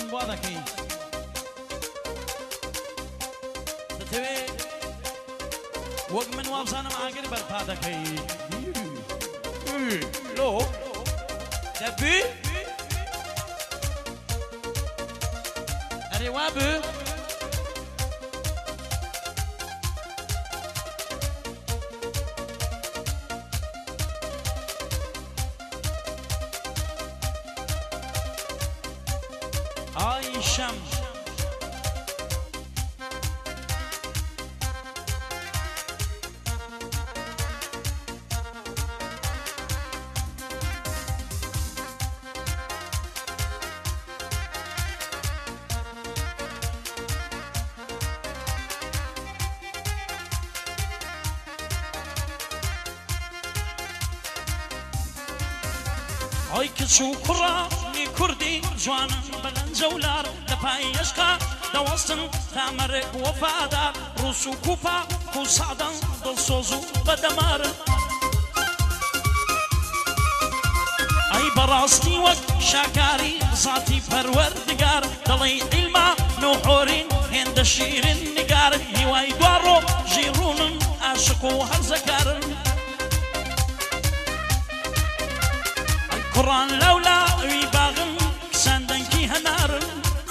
بوادەکەی دەتەوێت وەک من وابزانم ئاگر بەرپا دەکەی لۆ دەبێ ئەرێ وا بێ شم ئەی کچ و کوڕانی کوردی جوانم بەلەنجە و لار لەپای عێشقا دەوەستن تا مەرێک وەفادار ڕووس و کوپا و سادەن دڵسۆز و بەدەمارن ئەی بەڕاستی وەک شاکاری زاتی پەروەردگار دەڵێی عیلما نوحۆرین هێندە شیرین نگارن هیوای دوارۆ ژیڕونن عاشق و هەرزەکارن قڕان لەولاوی باغن سندەنکی هەنارن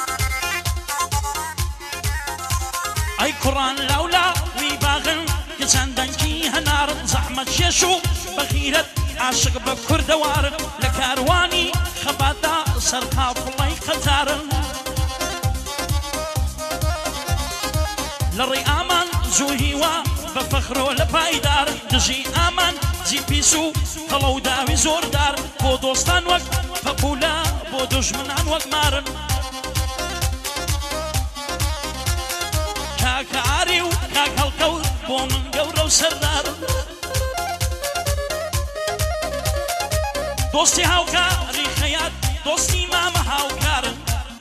ئەی کوڕان لەولاوی باغن کە چەندەنکی هەنارن زەحمەت کێش و بەغیرەت عاشق بە کوردەوارن لە کاروانی خەبادا سەر قافڵەی قەتارن لە ڕێی ئامان زوو هیوا بە فەخرۆ لە پایدارن دژی ئامان جی پیس و هەڵە و داوی زۆردار بۆ دۆستان وەک پەپولە بۆ دوژمنان وەک مارن کاکە ئاری و کاک هەڵکەوت بۆ من گەورە و سەردارن دۆستی هاوکاری خەیات دۆستی مامە هاوکارن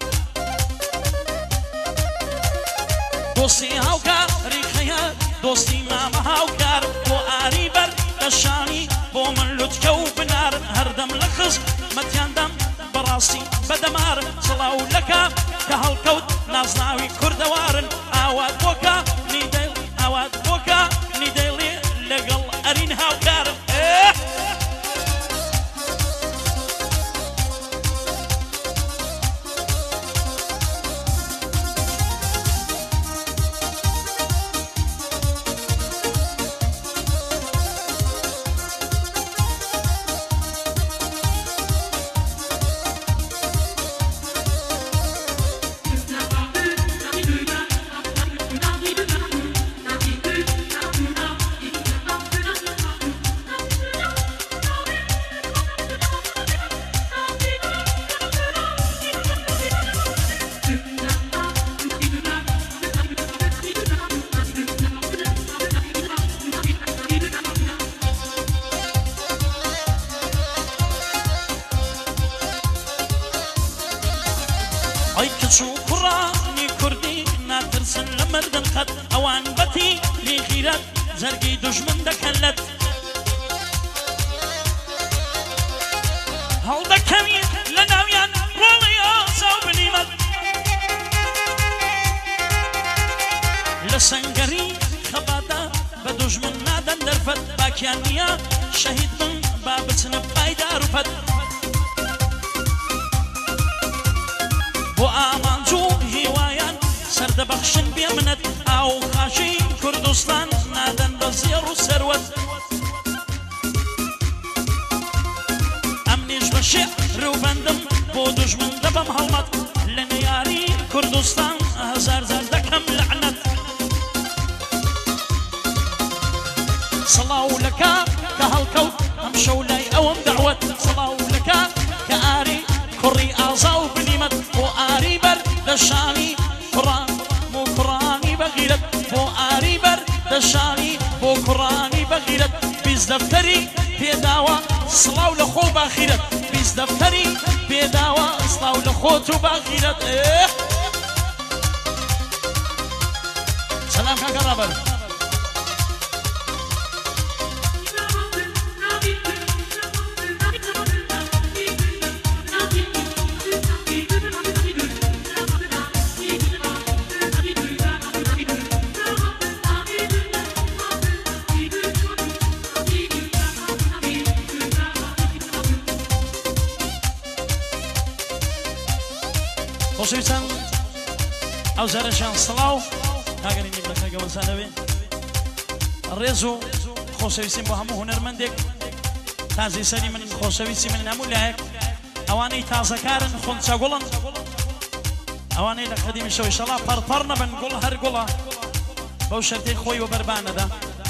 دۆستی هاوکاری خەیات دۆستی مامە هاوکار بۆ ئاری بەر دەشانی بۆ من لوتکە و بنارن هەردەم لە خز مەتیاندەم بەڕاستی بەدەمارن سڵاو لەکە کە هەڵکەوت نازناوی کوردەوارن ئاوات بۆکە نیدەیڵ ئاوات بۆکە نیدەیڵێ لەگەڵ ئەرین هاوکارن ئەی کچ و کوڕانی کوردی ناترسن لە مردن قەت ئەوان بەتی لێغیرەت جەرگی دوژمن دەکەن لەت هەڵدەکەوین لە ناویان ڕۆڵی ئاسا و بنیمەت لە سەنگەری خەبادا بە دوژمن نادەن دەرفەت باکیان نییە شەهید بن با بچنە پایدار و فەت بۆ ئامانجوو هیوایان سەردەبەخشن بێ منەت ئاو خاشی کوردستان نادەن بە زێڕ و سەروەت ئەمنیش بە شێعر و بەندم بۆ دوژمن دەبەم هەڵمەت لە نەیاری کوردستان هەزار زار دەکەم لەعنەت سڵاو لەکە کە هەڵکەوت ئەم شەو لای ئەوەم دەعوەت سڵاو لەکە کە ئاری کوڕی ئازا و بنیمەت بۆ ئاری بەر دەشانی کوڕان بۆ کوڕانی بەغیرەت بۆ ئاری بەر دەشانی بۆ کوڕانی بەغیرەت بیست دەفتەری پێداوە سڵاو لە خۆ باخیرەت بیست دەفتەری پێداوە سڵاو لە خۆت و باخیرەت سەلام کاکە ڕابەر خۆشەویستان ئەو جارەشیان سڵاو کاگەری میرلەکە گەوەزانەوێ ڕێز و خۆشەویستیم بۆ هەموو هونەرمەندێک تازی سەری من خۆشەویستی من هەموو لایەک ئەوانەی تازەکارن خۆنچەگوڵن ئەوانەی لە قەدیمیشەوە ئینشەڵا پەڕپەڕ نەبن گوڵ هەر گوڵە بەو شەرتەی خۆی و بەربانەدا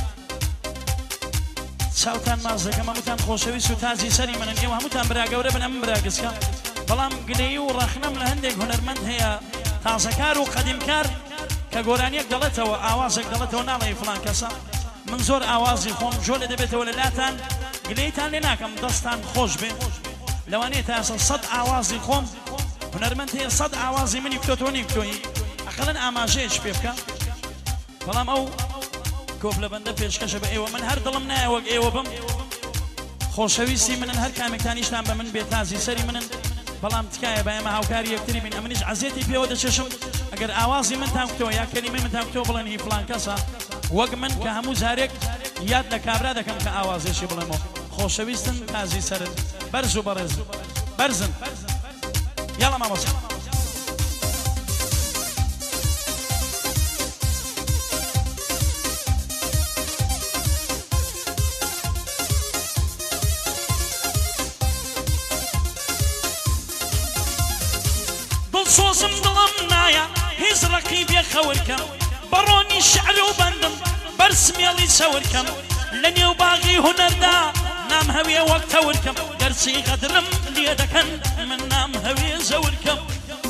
چاوتان ماز دەکەم هەمووتان خۆشەویست و تازی سەری منن ئێوە هەمووتان براگەورە بن ئەم براگەسکە بەڵام گلەیی و ڕەخنەم لە هەندێک هونەرمەند هەیە تازەکار و قەدیمکار کە گۆرانیەک دەڵێتەوە ئاوازێک دەڵێتەوە ناڵێ فڵان کەسە من زۆر ئاوازی خۆم جۆلە دەبێتەوە لە لاتان گلەیتان لێ ناکەم دەستان خۆش بێ لەوانەیە تا ئێستا 100 ئاوازی خۆم هونەرمەند هەیە 100 ئاوازی منی بکەوتەوە نیکتۆیی ئەقەڵەن ئاماژەیەک پێ بکە بەڵام ئەو کۆپلە بەندە پێشکەشە بە ئێوە من هەر دڵم نایە وەک ئێوە بم خۆشەویستی منن هەر کامێکتانیشتان بە من بێ تازی سەری منن بەڵام تکایە بە ئێمە هاوکاری یەکتری بین ئەمنیش عەزیەتی پێوە دەچێشم ئەگەر ئاوازی من تام کتەوە یا کەلیمەی من تام کتەوە بڵێن هی فڵان کەسە وەک من کە هەموو جارێک یاد لە کابرا دەکەم کە ئاوازێشی بڵێمەوە خۆشەویستن تازی سەرن بەرز و بەڕێزن بەرزن یاڵە مامۆستا سۆزم دڵم نایە هیچ ڕەقیبێ خەورکەم بەڕۆنی شعر و بەندم بەرسمێڵی چەورکەم لە نێو باغی هونەردا نام هەوێ وەک تەورکەم گەرچی قەدرم لێ دەکەن من نام هەوێ زەورکەم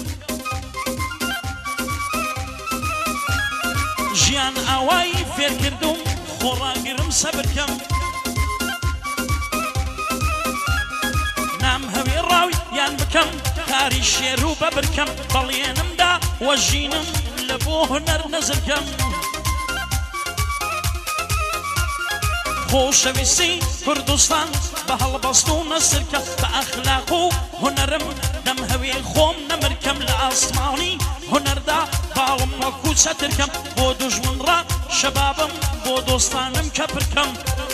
ژیان ئاوای فێرکردوم خۆڕاگرم سەبرکەم نام هەوێ ڕاوی یان بکەم کاری شێر و بەبرکەم بەڵێنمدا وەژینم لە بۆ هونەر نەزرکەم خۆشەویستی کوردستان بە هەڵبەست و نەسرکە بە ئەخلاق و هونەرم دەم هەوێ خۆم نەمرکەم لە ئاسمانی هونەردا باڵم وەکو چەترکەم بۆ دوژمن ڕا شەبابم بۆ دۆستانم کە پرکەم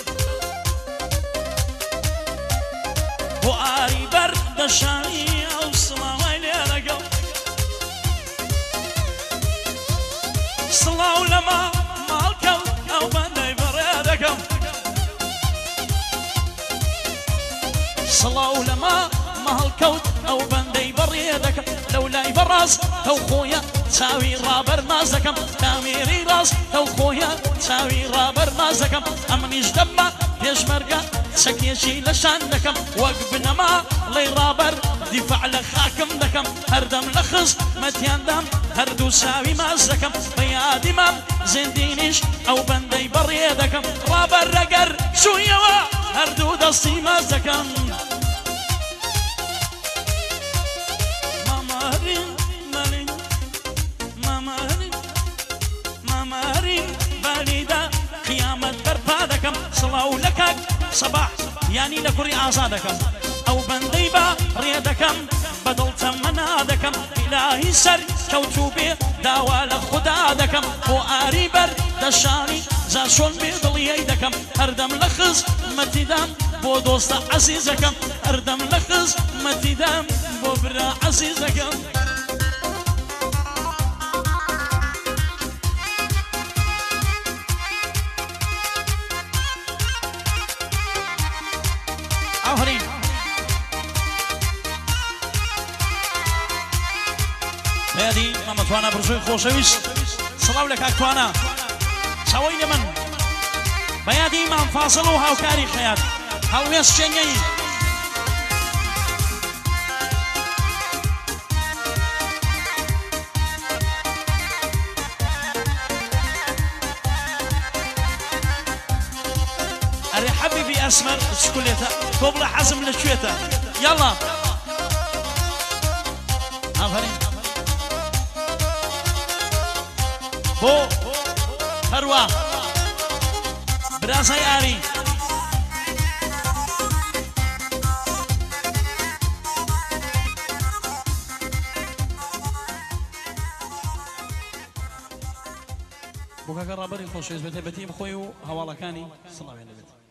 بۆ ئاری بەر دەشانی ئەو سڵاوای لێرەگەڵ سڵاو لەما ماڵکەوت ئەو بەندەی بەڕێ دەکەم سڵاو لەما ماڵکەوت ئەو بەندەی بەڕێ دەکەم لەو لای بەڕاست ئەو خۆیە چاوی ڕابەر ناز دەکەم کامێری ڕاست ئەو خۆیە چاوی ڕابەر ناز دەکەم ئەمنیش دەممە پێشمەرگە چەکێکی لەشان دەکەم وەک بنەما لەی ڕابەر دیفاع لە خاکم دەکەم هەردەم لە خزمەتیاندام هەردوو چاوی ماز دەکەم بە یادی مام زیندینیش ئەو بەندەی بەڕێ دەکەم ڕابەر ڕەگەر چوویەوە هەردوو دەستی ماز دەکەم مامارین بالیدا قیامەت بەرپا دەکەم سڵاو لە کاک سەباح یانی لە کوڕی ئازا دەکەم ئەو بەندەی با ڕێ دەکەم بەدڵ تەمەنا دەکەم ئیلاهی سەر کەوتوو بێ داوا لە خودا دەکەم بۆ ئاری بەر دەشانی زاشۆن بێ دڵیەی دەکەم هەردەم لە خزمەتیدام بۆ دۆستە عەزیزەکەم هەردەم لە خزمەتیدام بۆ برا عەزیزەکەم ئاهرین هەیەدی مامەتوانە برژۆی خۆشەویست سڵاو لە کاکتوانە چاوەی لە من بەیادی مام فاسڵ و هاوکاری خەیات هەڵوێست شێنگەی ئەرێ حەبیبی ئەسمەر سکولێتە تۆ بڵێ حەزم لە کوێتە یاڵا ئافرین بۆ هەروە برازای ئاری بۆ کاکە ڕابەری خۆشەویست بە تایبەتی بخۆی و هەواڵەکانی سڵاوێن دەبێت